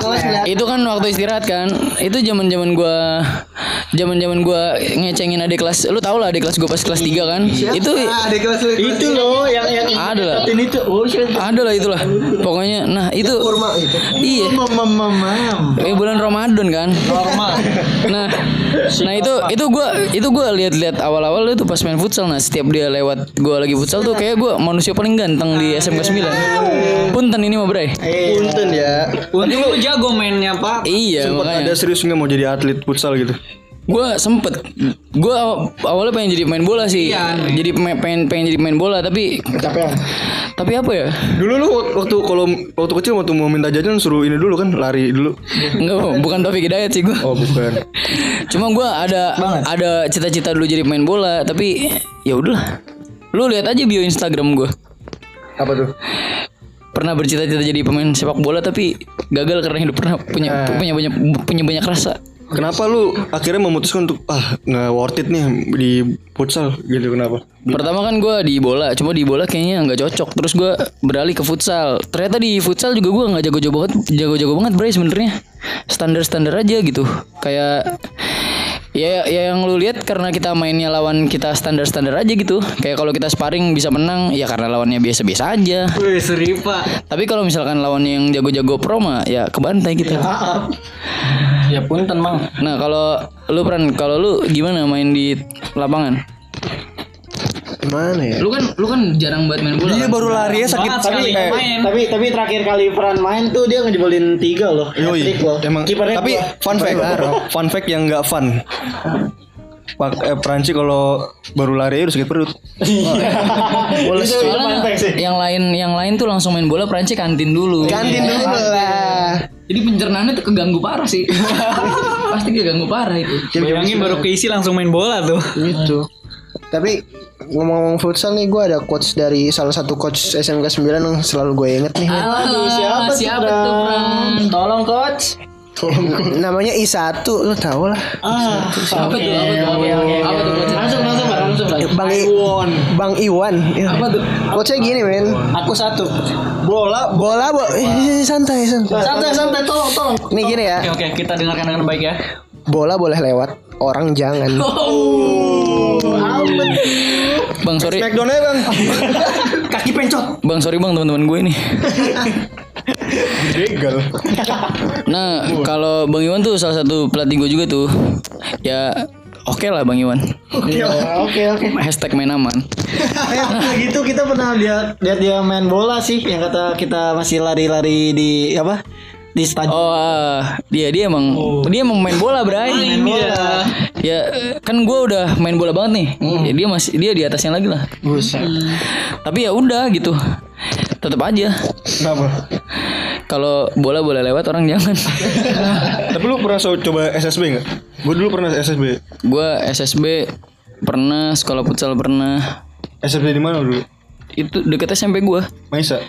itu kan waktu istirahat kan. Itu zaman-zaman gua zaman-zaman gua ngecengin adik kelas. Lu tau lah adik kelas gua pas kelas tiga kan. Itu Ada kelas lu. Itu loh yang yang ada lah. ingetin itu. Oh, shit. Ada lah itulah. Pokoknya nah itu Kurma itu. iya. Mam mam mam, mam. Eh, bulan Ramadan kan. Normal. Nah, nah itu itu gue itu gue lihat-lihat awal-awal itu pas main futsal. Nah setiap dia lewat gue lagi futsal tuh kayak gue manusia paling ganteng di S M K sembilan. Punten ini mah Bray. Punten ya. Untung lu jago mainnya Pak. Iya Sempat makanya. ada serius nggak mau jadi atlet futsal gitu? Gue sempet gue aw- awalnya pengen jadi pemain bola sih. Jadi pemain- pengen pengen jadi pemain bola tapi Kecapean. tapi apa ya? Dulu lu waktu kalau waktu kecil waktu mau minta jajan suruh ini dulu kan, lari dulu. Enggak, bukan Taufik Hidayat sih gue. Oh bukan. Cuma gue ada ada cita-cita dulu jadi pemain bola tapi ya udahlah. Lu lihat aja bio Instagram gue. Apa tuh? Pernah bercita-cita jadi pemain sepak bola tapi gagal karena hidup pernah punya punya banyak punya banyak rasa. Kenapa lu akhirnya memutuskan untuk ah nggak worth it nih di futsal gitu, kenapa? Pertama kan gue di bola, cuma di bola kayaknya nggak cocok. Terus gue beralih ke futsal. Ternyata di futsal juga gue nggak jago-jago banget, jago-jago banget Bray sebenarnya. Standar-standar aja gitu. Kayak Ya, ya yang lu lihat karena kita mainnya lawan kita standar-standar aja gitu. Kayak kalau kita sparring bisa menang ya karena lawannya biasa-biasa aja. Wih, seri Pak. Tapi kalau misalkan lawannya yang jago-jago pro mah ya kebantai kita. Ya punten mang. Nah, kalau lu Pran, kalau lu gimana main di lapangan? Gimana ya? Lu kan lu kan jarang banget main bola. Dia kan? baru lari ya sakit Banget tapi sekali eh, main. Tapi tapi terakhir kali Fran main tuh dia ngejebolin tiga loh. Yoi, Hat-trick loh. emang. Kipernya Tapi gua. fun fact, fun fact yang nggak fun. Pak eh, Pranci kalau baru lari udah sakit perut. Bola itu fun Soalnya fact sih. yang lain yang lain tuh langsung main bola Prancis kantin dulu. Kantin dulu lah. Jadi pencernaannya tuh keganggu parah sih. Pasti keganggu parah itu. Bayangin baru keisi langsung main bola tuh. Gitu. Tapi ngomong-ngomong futsal nih, gue ada coach dari salah satu coach S M K sembilan yang selalu gue inget nih. Aduh, siapa, siapa tuh, Pran? Tolong coach. Namanya I satu, lo tau lah. Ah, Siapa tuh? Apa tuh? Apa tuh? Apa tuh? Coach? langsung langsung Pak, langsung Pak. Bang I Bang Iwan. Apa tuh? Coachnya gini men. Aku satu. Bola, bola, bo eh, santai, santai. Santai santai tolong tolong. Nih gini ya, Oke, oke, kita dengarkan dengan baik ya. bola boleh lewat, orang jangan. Bang sorry, Smackdown aja bang. Kaki pencot. bang sorry bang teman-teman gue nih. Begal. Nah, kalau Bang Iwan tuh salah satu pelatih gue juga tuh. Ya, oke lah Bang Iwan. Oke oke oke. Hashtag main aman. Eh, gitu kita pernah lihat lihat dia main bola sih yang kata kita masih lari-lari di apa? Di stadion. Oh, ah, dia dia emang dia emang main bola, Bray. Main bola. Ya, kan gue udah main bola banget nih. Ya, dia masih dia di atasnya lagi lah. Buset. Tapi ya udah gitu. Tetap aja. Kenapa? Kalau bola boleh lewat orang jangan. Tapi lu pernah so- coba S S B nggak? Gue dulu pernah S S B. Gue S S B pernah, sekolah futsal pernah. S S B di mana dulu? Itu deket S M P gue. Maisa.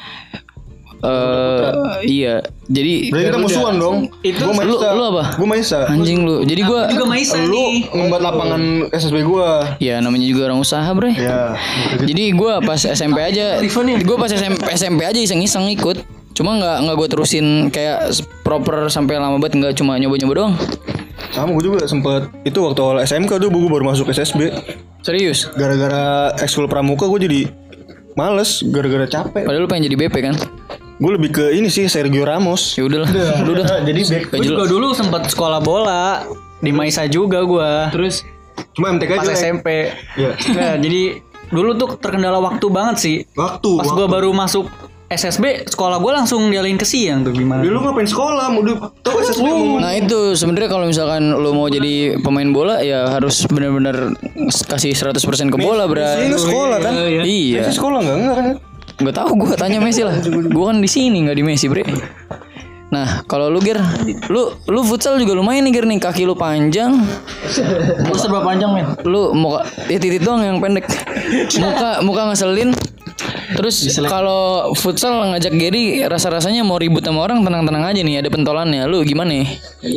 Eh iya. Jadi Berarti kita musuhan dong. Itu Gua lu, lu apa? Gue Maisa. Anjing lu. Jadi gue juga Maisa Lu nih. ngembat lapangan S S B gua. ya namanya juga orang usaha, Bre. Ya. Jadi gue pas S M P aja, gue pas S M P S M P aja iseng-iseng ikut. Cuma nggak nggak gue terusin kayak proper sampai lama banget, nggak cuma nyoba-nyoba doang. Sama gue juga sempet itu waktu awal S M K dulu gue baru masuk S S B. Serius? Gara-gara ekskul pramuka gue jadi males gara-gara capek. Padahal lu pengen jadi B P kan? Gue lebih ke ini sih Sergio Ramos. Ya udahlah, lu udah. Jadi back. Gue juga dulu sempat sekolah bola di Maisa juga gua. Terus Cuma M T K pas aja. S M P. Iya. Nah, jadi dulu tuh terkendala waktu banget sih. Waktu. Pas gua baru masuk S S B, sekolah gua langsung dialihin ke Siang tuh gimana? Dulu ngapain sekolah? Mau du- tau S S B mau Nah itu sebenarnya kalau misalkan lu mau jadi pemain bola ya harus benar-benar kasih seratus persen ke bola, Bray. Ini sekolah kan? Iya. Messi sekolah enggak enggak kan? Nggak tahu, gue tanya Messi lah. Gue kan di sini nggak di Messi, Bre. Nah, kalau lu Ger, lu lu futsal juga lumayan nih Ger nih, kaki lu panjang. Lu serba panjang men. Lu muka ya titik doang yang pendek. Muka muka ngeselin. Terus kalau futsal ngajak Gary rasa-rasanya mau ribut sama orang tenang-tenang aja nih, ada pentolannya. Lu gimana nih?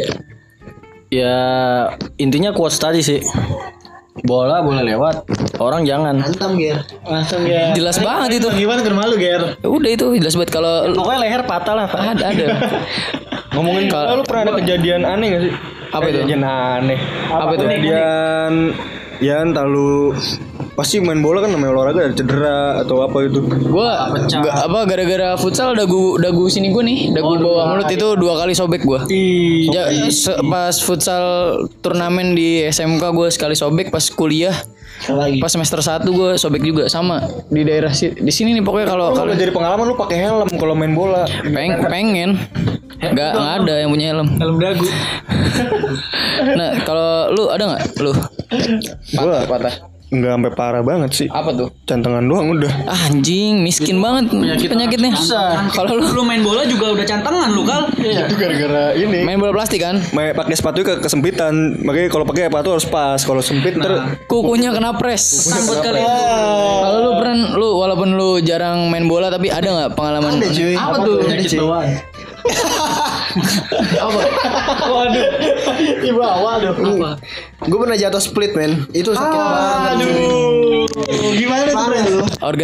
Ya intinya quotes tadi sih. Bola boleh lewat, orang jangan. Hantam Ger. Langsung Ger. Jelas banget itu. Gimana ke rumah lu Ger? Ya udah itu jelas banget kalau lu- Pokoknya leher patah lah. Pak. ada ada. Ngomongin bola, lu pernah ada kejadian aneh gak sih? Apa itu? Kejadian aneh. Apa itu? Kejadian ya entah lu pasti main bola kan namanya olahraga ada cedera atau apa itu. Gua ga- apa gara-gara futsal dagu dagu sini gua nih, dagu bawah mulut itu dua kali sobek gua. Ja, se- pas futsal turnamen di S M K gua sekali sobek, pas kuliah Lagi. pas semester satu gua sobek juga sama di daerah si- di sini nih pokoknya kalau Kalau kalau jadi pengalaman lu pakai helm kalau main bola. peng, pengen nggak nggak ada yang punya helm. Helm dagu. Nah kalau lu ada nggak lu Gua patah. Enggak sampai parah banget sih. apa tuh? Cantengan doang udah. Ah, anjing miskin banget penyakitnya. Kalau lu Lu main bola juga udah cantengan lu Kal. Itu gara-gara ini. main bola plastik kan, Main pakai sepatu ke kesempitan. Makanya kalau pakai sepatu harus pas. Kalau sempit ter kukunya kena pres. Sambut kali. Kalau lu pernah lu walaupun lu jarang main bola tapi ada nggak pengalaman? Ada, cuy. Apa tuh? Penyakit bawaan. Waduh. Di bawah aduh. Apa? Gue pernah jatuh split men. Itu sakit banget. Aduh. Gimana tuh Bre? Organ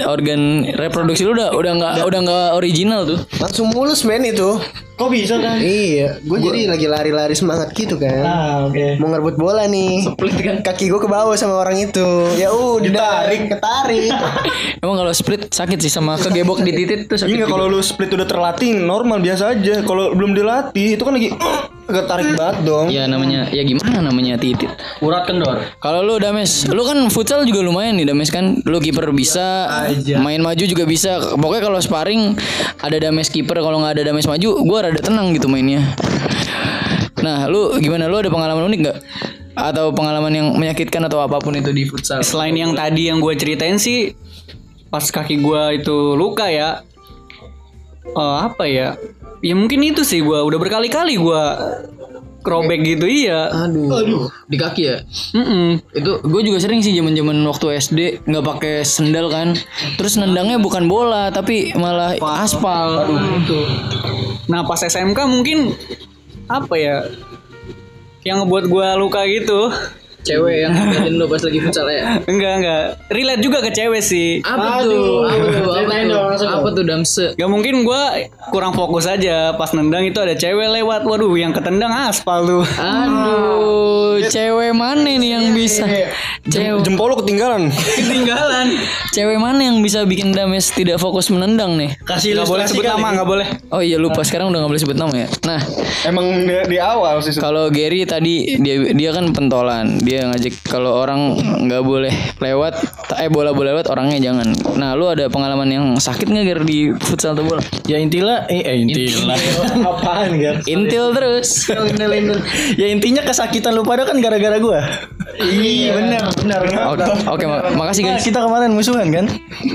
organ reproduksi lu udah udah nggak udah nggak original tuh. Langsung mulus men itu. Kok bisa kan? Iya, gue jadi lagi lari-lari semangat gitu kan. Ah, oke. Mau ngerebut bola nih. Kaki gue ke bawah sama orang itu. Ya udah, ditarik, ketarik. Emang kalau split sakit sih sama kegebok di titik tuh sakit. Iya kalau lu split udah terlatih normal biasa aja. Kalau belum dilatih itu kan lagi uh, agak tarik banget dong. Ya namanya ya gimana namanya titit. Urat kendor. Kalau lu Dames, lu kan futsal juga lumayan nih Dames kan. Lu kiper bisa, main maju juga bisa. Pokoknya kalau sparring ada Dames kiper, kalau nggak ada Dames maju, gua rada tenang gitu mainnya. Nah, lu gimana? Lu ada pengalaman unik nggak? Atau pengalaman yang menyakitkan atau apapun itu di futsal? Selain yang tadi yang gue ceritain sih, pas kaki gue itu luka ya, uh, apa ya? Ya mungkin itu sih gue udah berkali-kali gue kerobek gitu iya. Aduh. Aduh. Di kaki ya? Mm-mm. Itu gue juga sering sih zaman-zaman waktu S D nggak pakai sendal kan. Terus nendangnya bukan bola tapi malah aspal. Aduh. Itu. Nah pas S M K mungkin apa ya yang ngebuat gue luka gitu. Cewek yang ngeliatin lo pas lagi futsal ya? Enggak enggak. Relate juga ke cewek sih. Apa tuh? Apa tuh? Apa tuh? Apa tuh Damse? Gak mungkin gue kurang fokus aja pas nendang itu ada cewek lewat. Waduh yang ketendang aspal tuh. Aduh, cewek mana nih yang bisa? Cewek Jempol lu ketinggalan. Ketinggalan. Cewek mana yang bisa bikin Dames tidak fokus menendang nih? Kasih Gak boleh sebut nama, gak boleh. Oh iya lupa sekarang udah gak boleh sebut nama ya. Nah, Emang di, di awal sih. kalau Gary tadi dia dia kan pentolan. Dia ngajak kalau orang nggak boleh lewat, eh bola boleh lewat orangnya jangan. Nah, lu ada pengalaman yang sakit nggak Gary di futsal atau bola? Ya intilah eh, eh intilah. Apaan kan? Intil terus. Ya intinya kesakitan lu pada kan gara-gara gua. Iya benar benar. Oke, oke, mak- makasih Nah, guys. kita kemarin musuhan kan?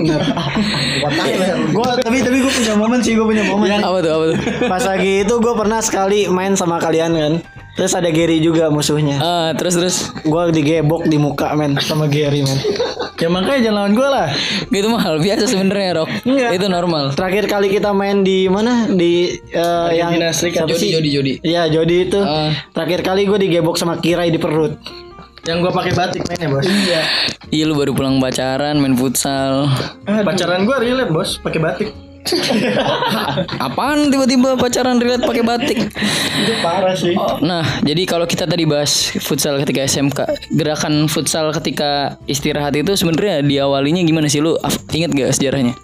Gue tapi tapi gue punya momen sih gue punya momen. Apa tuh? Apa tuh? Pas lagi itu gue pernah sekali main sama kalian kan. Terus ada Gary juga musuhnya. Ah, terus terus. Gue digebok di muka men sama Gary men. Ya makanya jangan lawan gua lah. Itu mah hal biasa sebenarnya, Rok. Enggak. Itu normal. Terakhir kali kita main di mana di eh, yang siapa Jody, sih? Jody, Jody. Iya Jody itu. Ah. Terakhir kali gue digebok sama Kirai di perut. Yang gua pakai batik mainnya, Bos. Iya. Iya lu baru pulang pacaran main futsal. Pacaran gua relate, Bos, pakai batik. Apaan tiba-tiba pacaran relate pakai batik? Itu parah sih. Oh, nah, jadi kalau kita tadi bahas futsal ketika S M K, gerakan futsal ketika istirahat itu sebenarnya diawalinya gimana sih lu? Af- Ingat gak sejarahnya?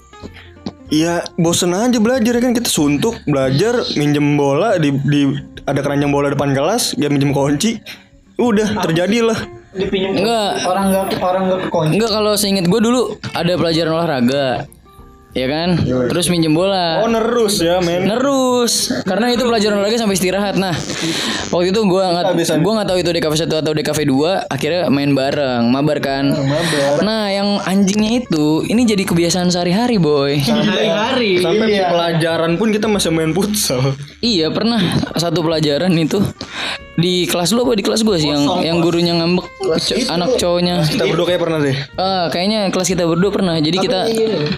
Ya bosen aja belajar ya kan, kita suntuk belajar minjem bola di, di ada keranjang bola depan kelas, dia minjem kunci, udah terjadilah. Dipinjam Enggak. orang enggak orang enggak kekunci. Enggak, kalau seinget gue dulu ada pelajaran olahraga. Ya kan? Terus minjem bola. Oh nerus ya men. Nerus, karena itu pelajaran olahraga sampai istirahat. Nah, waktu itu gue nggak, gue nggak tahu itu D K V satu atau D K V dua. Akhirnya main bareng, mabar kan. Nah, yang anjingnya itu, ini jadi kebiasaan sehari-hari, boy. Hari-hari. Sampai pelajaran pun kita masih main futsal. Iya, pernah satu pelajaran itu di kelas lu apa di kelas gue sih yang yang gurunya ngambek co- anak cowoknya. Kita berdua kayak pernah deh. Ah, kayaknya kelas kita berdua pernah. Jadi kita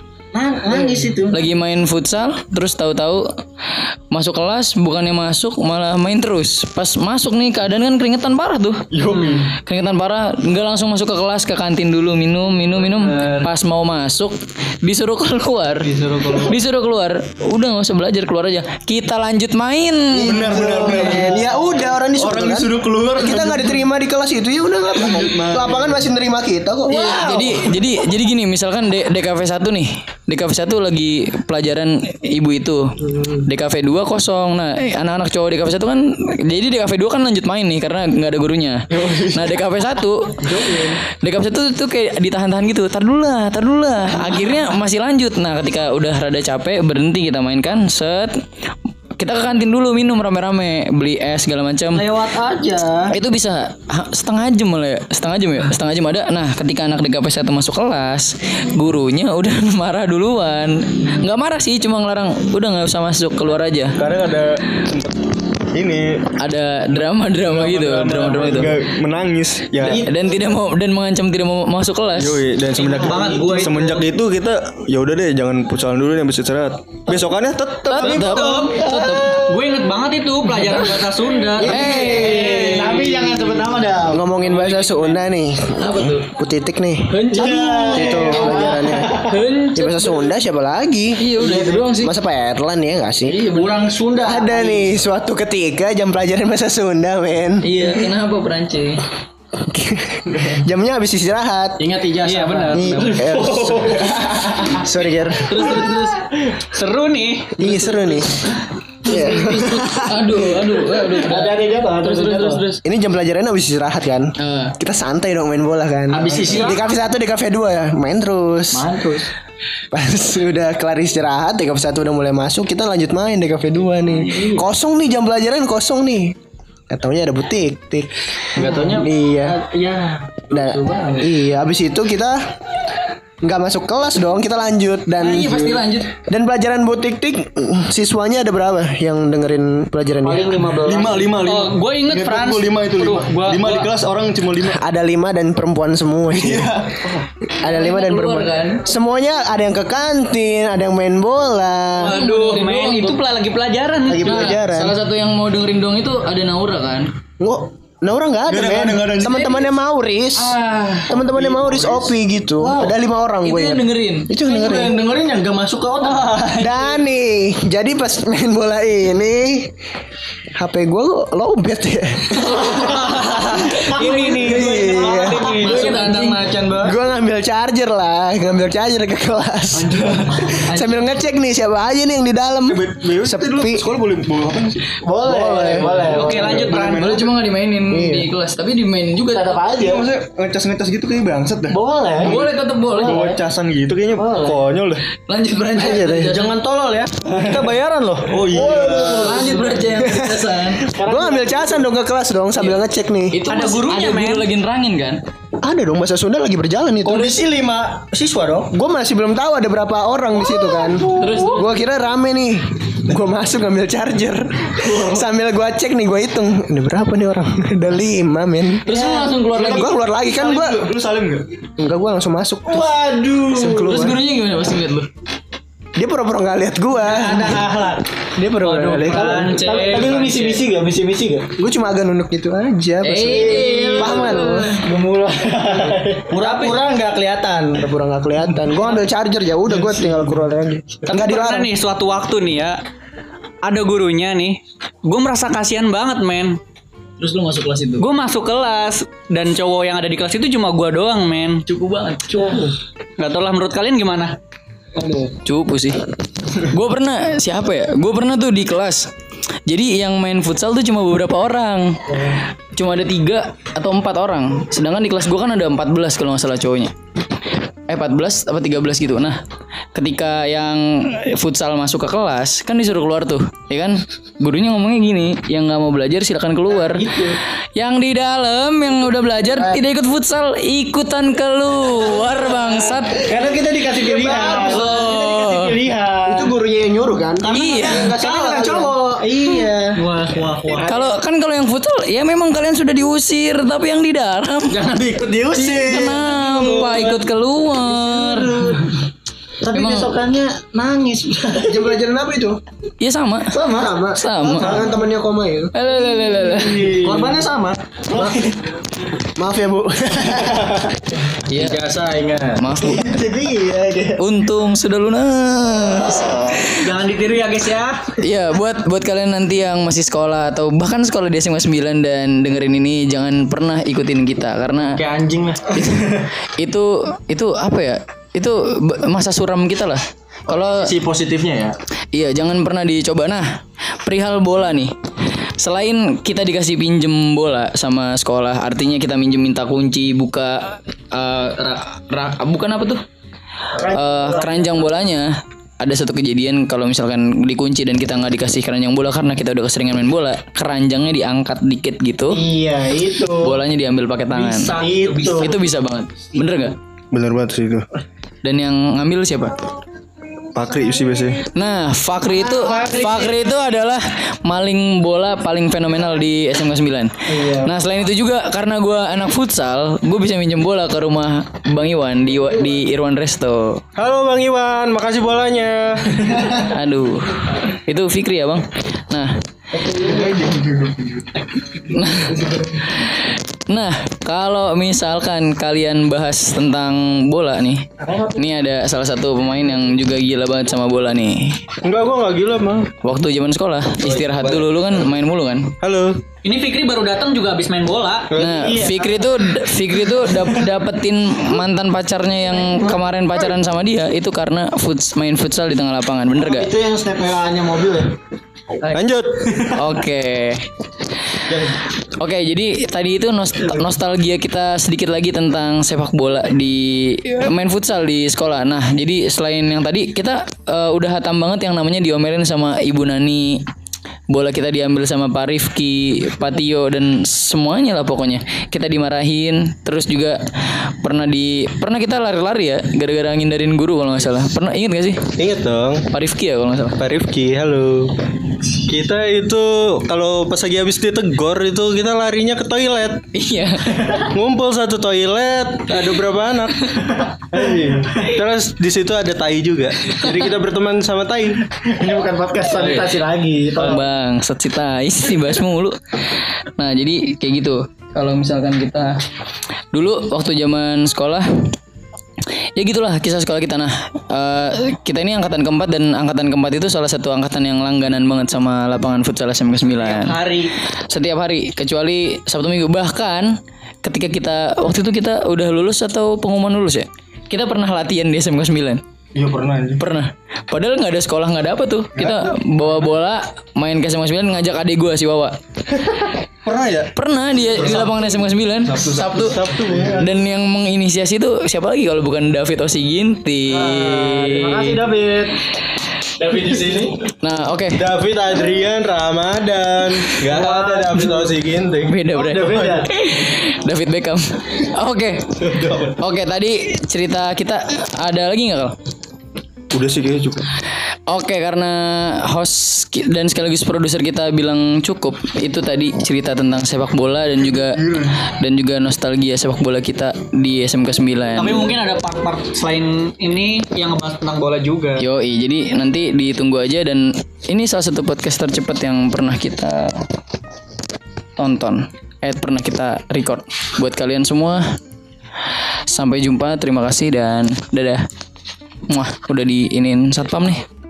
Nangis itu. lagi main futsal, terus tahu-tahu masuk kelas, bukannya masuk malah main terus. Pas masuk nih keadaan kan keringetan parah tuh. Keringetan parah, nggak langsung masuk ke kelas, ke kantin dulu minum, minum, minum. Pas mau masuk disuruh keluar. Disuruh keluar. Disuruh keluar. Udah nggak usah belajar, keluar aja. Kita lanjut main. Benar benar benar. Ya udah orang disuruh Orang kan? disuruh keluar. Kita nggak diterima di kelas itu ya udah nggak apa-apa. Lapangan masih nerima kita kok. Wow. Jadi jadi jadi gini, misalkan D- DKV satu nih. D K V satu lagi pelajaran ibu itu. D K V dua kosong. Nah, eh, anak-anak cowok D K V satu kan, jadi D K V dua kan lanjut main nih karena nggak ada gurunya. Nah, D K V satu D K V satu tuh kayak ditahan-tahan gitu. Tar dulu lah, tar dulu lah. Akhirnya masih lanjut. Nah, ketika udah rada capek, berhenti kita mainkan, set. Kita ke kantin dulu minum rame-rame, beli es segala macam. Lewat aja. Itu bisa ha, setengah jam malah ya. Setengah jam ya. Setengah jam ada. Nah, ketika anak D K V satu masuk kelas, gurunya udah marah duluan. Nggak marah sih, cuma ngelarang, udah nggak usah masuk, keluar aja. Kadang ada sempet ini ada drama-drama gitu, drama-drama itu. nggak menangis ya. Dan tidak mau dan mengancam tidak mau masuk kelas. Yoi, dan semenjak banget gua itu. semenjak itu kita ya udah deh jangan futsalan dulu nih habis istirahat. Besokannya tetap Tetap, tetap. Gue inget banget itu pelajaran bahasa Sunda. Eh, tapi jangan sebut nama dah. Ngomongin bahasa Sunda nih. Apa tuh? Kutitik nih. Iya. Itu pelajarannya. Ya bahasa Sunda siapa lagi? Iya udah itu doang sih. Masa Pak Erlan ya nggak sih? Kurang Sunda. Ada nih suatu ketika jam pelajaran bahasa Sunda men. Iya, kenapa Perancis? Jamnya habis istirahat. Ingat ijazah. Iya benar. Nih, eh, sorry Ger. Terus terus terus. Seru nih. Iya seru nih. Iya. Aduh, aduh, aduh. Hati-hati jatuh. Terus terus terus terus. Ini jam pelajaran habis istirahat kan? Eh. Kita santai dong main bola kan. Habis istirahat. Di kafe satu, di kafe dua ya, main terus. Mantus. Pas udah kelar istirahat, di kafe satu udah mulai masuk, kita lanjut main di kafe dua nih. Kosong nih jam pelajaran kosong nih. Katanya ada butik, tik. Enggak taunya. Iya. Iya. Nah, iya, habis itu kita nggak masuk kelas dong, kita lanjut dan Iya pasti lanjut. dan pelajaran butik tik siswanya ada berapa yang dengerin pelajaran Paling dia? lima belas. lima lima lima. Oh, gue inget Ingat Frans. gua lima itu lima. Aduh, gua- lima di gua- kelas orang cuma lima. Ada lima dan perempuan semua sih. Ada lima dan Keluar, perempuan. kan? Semuanya ada yang ke kantin, ada yang main bola. Aduh, main itu pela- lagi pelajaran. Lagi Nah, pelajaran. salah satu yang mau dengerin dong itu ada Naura kan? Nggak, Naura nggak ada, Nggak ada, men. nggak ada, nggak ada. Teman-temannya Mauris, teman-temannya Mauris Opi gitu. Ada lima orang Itu gue. yang dengerin. Itu yang dengerin. Yang dengerin yang gak masuk ke otak. Dan nih, jadi pas main bola ini H P gue lowbat ya. Ini nih. Iya. Masuk kandang macan banget. Gue ngambil charger lah, ngambil charger ke kelas. Sambil ngecek nih siapa aja nih yang di dalam. Sepi. Sekolah boleh boleh apa sih? Boleh, boleh. Oke, lanjut Fran. Boleh cuma nggak dimainin Iya. di kelas, tapi dimainin juga. Tetap aja. Maksudnya ngecas-ngecas gitu kayak bangsat dah. Boleh. Boleh tetap boleh. Bawa casan gitu kayaknya konyol dah. Lanjut beranjak. Jangan tolol ya. Kita bayaran loh. Oh iya. Lanjut beranjak yang kebiasaan. Gue ngambil casan dong ke kelas dong sambil ngecek nih. Itu Ada mas- gurunya, ada guru men. lagi nerangin kan? Ada dong bahasa Sunda lagi berjalan itu. Kondisi lima siswa dong. Gue masih belum tahu ada berapa orang di situ kan. Terus Gue kira rame nih. Gue masuk ngambil charger. Sambil gue cek nih gue hitung. Ada berapa nih orang? Ada lima men. terus lu langsung keluar lagi. Gue keluar lagi kan gue. Lu salim enggak? Enggak gue langsung masuk. Waduh. Terus gurunya gimana pas ngeliat lu? Dia pura-pura nggak lihat gue. Ada akhlak. Dia pura-pura nggak lihat gua. Pancet. Tapi tapi lu misi-misi gak? Misi-misi gak? Gue cuma agak nunduk gitu aja. Pas Eh, paham kan lu? Gemulai. Pura-pura gak kelihatan. Pura-pura nggak kelihatan. Gue ambil charger ya udah gue tinggal keluar lagi. Tapi Nggak pernah dilarang. nih suatu waktu nih ya. Ada gurunya nih. Gue merasa kasihan banget, men. Terus lu masuk kelas itu. Gue masuk kelas dan cowok yang ada di kelas itu cuma gue doang, men. Cukup banget. Cukup. Gak tau lah menurut kalian gimana? Cupu sih. Gue pernah siapa ya? Gue pernah tuh di kelas. Jadi yang main futsal tuh cuma beberapa orang. Cuma ada tiga atau empat orang. Sedangkan di kelas gue kan ada empat belas kalau nggak salah cowoknya. Eh empat belas apa tiga belas gitu. Nah, ketika yang futsal masuk ke kelas kan disuruh keluar tuh, ya kan? Gurunya ngomongnya gini, yang nggak mau belajar silakan keluar. Yang di dalam yang udah belajar tidak ikut futsal, ikutan keluar bangsat. Karena kita dikasih pilihan. Loh. Pilihan. Itu gurunya yang nyuruh kan? Iya. Nggak salah cowok. Iya. Wah, wah, wah. Kalau kan kalau yang futsal ya memang kalian sudah diusir, tapi yang di dalam Jangan ikut diusir. kenapa ikut keluar? Tapi Emang- besokannya nangis. Jam pelajaran apa itu? Ya sama. Sama. Sama. Sama. Dengan temannya koma itu. Lelelelele. Korbannya sama. Maaf ya bu. Iya. Biasa ingat. Maaf Bu. Jadi iya dia. Untung sudah lunas. Jangan ditiru ya guys ya. Iya, buat buat kalian nanti yang masih sekolah atau bahkan sekolah di S M A sembilan dan dengerin ini jangan pernah ikutin kita karena Kayak anjing lah. itu itu apa ya? Itu b- masa suram kita lah. Kalau Si positifnya ya. iya, jangan pernah dicoba. Nah, perihal bola nih. Selain kita dikasih pinjem bola sama sekolah, artinya kita minjem minta kunci, buka eh, ra- ra- bukan apa tuh? Eh, keranjang bolanya. Ada satu kejadian kalau misalkan dikunci dan kita nggak dikasih keranjang bola karena kita udah keseringan main bola, keranjangnya diangkat dikit gitu, Iya itu. bolanya diambil pakai tangan. Bisa itu. Itu bisa banget. Bener nggak? Bener banget sih itu. Dan yang ngambil siapa? Fakri sih biasanya. Nah, Fakri itu Fakri itu adalah maling bola paling fenomenal di S M K sembilan. Nah, selain itu juga karena gue anak futsal, gue bisa minjem bola ke rumah Bang Iwan di di Irwan Resto. Halo Bang Iwan, makasih bolanya. Aduh, itu Fikri ya Bang. Nah, nah, nah kalau misalkan kalian bahas tentang bola nih, ini ada salah satu pemain yang juga gila banget sama bola nih. Enggak, gua enggak gila, Bang. Waktu zaman sekolah istirahat dulu, lu kan main mulu kan. Halo. Ini Fikri baru datang juga habis main bola. Nah, Fikri tuh Fikri tuh dap- dapetin mantan pacarnya yang kemarin pacaran sama dia itu karena futs, main futsal di tengah lapangan, bener gak? Itu yang snap W A-nya mobil ya. Lanjut. Oke. Oke, jadi tadi itu nost- nostalgia kita sedikit lagi tentang sepak bola di main futsal di sekolah. Nah, jadi selain yang tadi kita uh, udah hatam banget yang namanya diomelin sama Ibu Nani. Bola kita diambil sama Pak Rifki, Pak Tio dan semuanya lah pokoknya. Kita dimarahin, terus juga pernah di pernah kita lari-lari ya gara-gara ngindarin guru kalau nggak salah. Pernah inget gak sih? Ingat dong. Pak Rifki ya kalau nggak salah. Pak Rifki, halo. Kita itu kalau pas lagi habis ditegor itu kita larinya ke toilet. Iya. Ngumpul satu toilet, ada berapa anak? Terus di situ ada tai juga. Jadi kita berteman sama tai. Ini bukan podcast sanitasi lagi. Tolong. Bang, secita isi bahas mulu. Nah, jadi kayak gitu. Kalau misalkan kita dulu waktu zaman sekolah, ya gitulah kisah sekolah kita. Nah, uh, kita ini angkatan keempat dan angkatan keempat itu salah satu angkatan yang langganan banget sama lapangan futsal S M K sembilan. Hari. Setiap hari, kecuali Sabtu Minggu. Bahkan ketika kita waktu itu kita udah lulus atau pengumuman lulus ya, kita pernah latihan di S M K sembilan. Iya pernah aja. Pernah. Padahal nggak ada sekolah, nggak ada apa tuh. Kita bawa bola, main ke S M K sembilan, ngajak adik gue si Wawa. Pernah ya? Pernah dia di lapangan S M K sembilan Sabtu, Sabtu. Sabtu. Dan yang menginisiasi itu siapa lagi kalau bukan David Osiginting. Terima kasih David. David di sini. Nah, oke. David Adrian Ramadan. Gak ada David Osiginting. Beda beda. Beda. David Beckham. Oke. Oke, tadi cerita kita ada lagi nggak kalau? Udah sih kayaknya cukup. Oke, karena host ki- dan sekaligus produser kita bilang cukup, itu tadi cerita tentang sepak bola dan juga dan juga nostalgia sepak bola kita di S M K sembilan. Tapi mungkin ada part-part selain ini yang ngebahas tentang bola juga. Yoi, jadi nanti ditunggu aja dan ini salah satu podcast tercepat yang pernah kita tonton, eh pernah kita record. Buat kalian semua, sampai jumpa, terima kasih dan dadah. Wah, udah diinin satpam nih.